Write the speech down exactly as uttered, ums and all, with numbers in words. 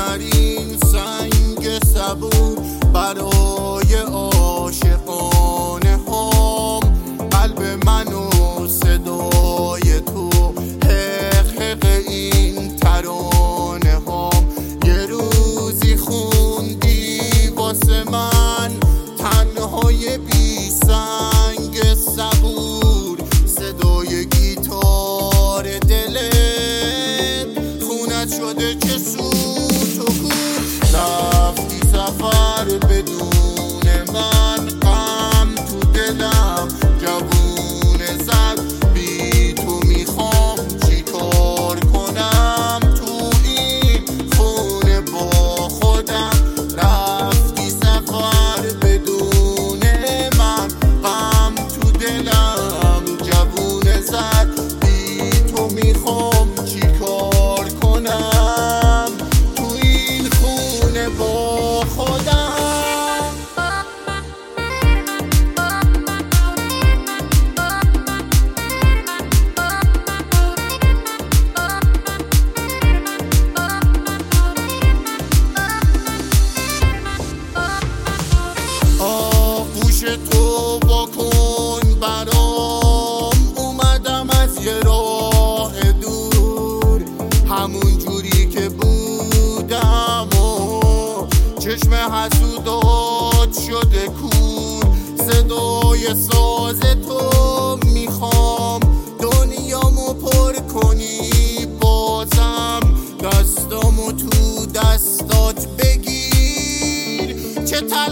ترین سنگ صبور برای عاشقانه هم. قلب من و صدای تو، حق حق این ترانه هم. یه روزی خوندی واسه من تنهای بی سنگ صبور، صدای گیتار دلت خونت شده که سوت و کور. رفتی سفر بدون من، غم تو دلم جوون زد. بی تو میخوام چی کار کنم تو این خونه با خودم. رفتی سفر بدون من، غم تو دلم جوون زد. بی تو میخوام چی کار کنم تو این خونه با خودم. آغوش تو واکن برام، اومدم از یه راه دور. همون جوری که بودم و چشم حسودات شده کور. صدای ساز تو میخوام دنیامو پر کنی بازم. دستامو تو دستات بگیر، چه